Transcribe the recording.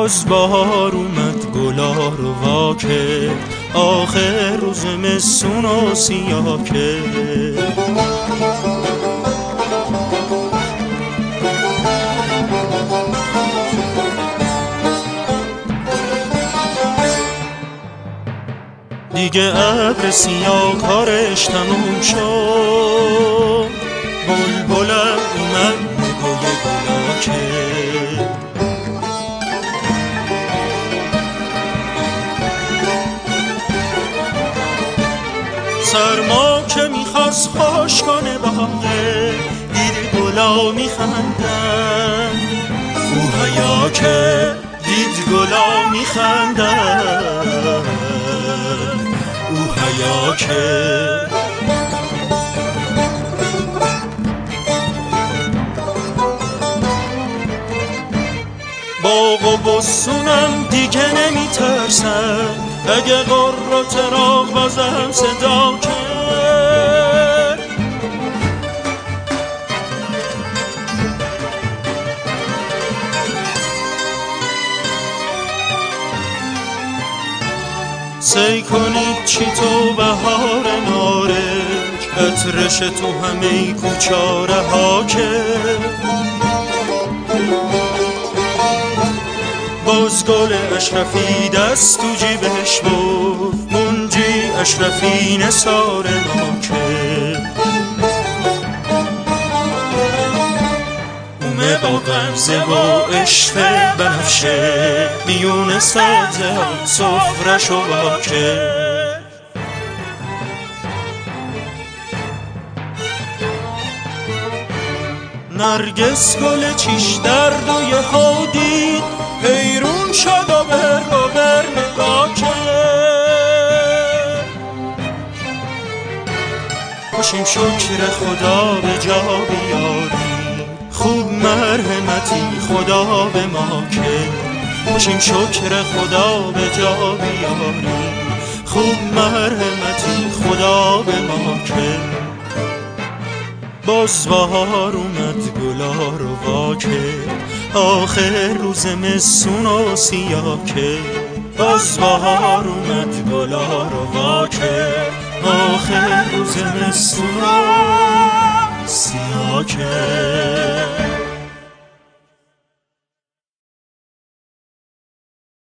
باز بهار اومد گلا رو وا کرد، آخر روز مسون و سیاه کرد. دیگه ابر سیاه کارش تموم شد، بلبلم اومد نگوی گلا کرد. سرما که میخواست خوش کنه باغه، دید گلا میخندن، او حیا که دید گلا میخندن، او حیا که. باغ و بستونم دیگه نمیترسن، اگه قر و چراغ بازم صدا کرد. سی کنید چی تو بهار نارنج، عطرش تو همه کوچاره ها کرد. باز گل اشرفی دست تو جیبش بود، منجی اشرفی نثار ما کرد. اومه با غمزه و عشق بنفشه، میون سبزه سفرش و با کرد. نرگس گل چیش درد و یه ها دید، حیرون شد و بر نگاه کرد. باشیم شکر خدا به جا بیاری، خوب مرحمتی خدا به ما کرد. باشیم شکر خدا به جا بیاری، خوب مرحمتی خدا به ما کرد. باز بهار اومد گلا رو وا کرد، آخر روز مسون و سیاه کرد. باز بهار اومد گلا رو وا کرد، آخر روز مسون و سیاه کرد.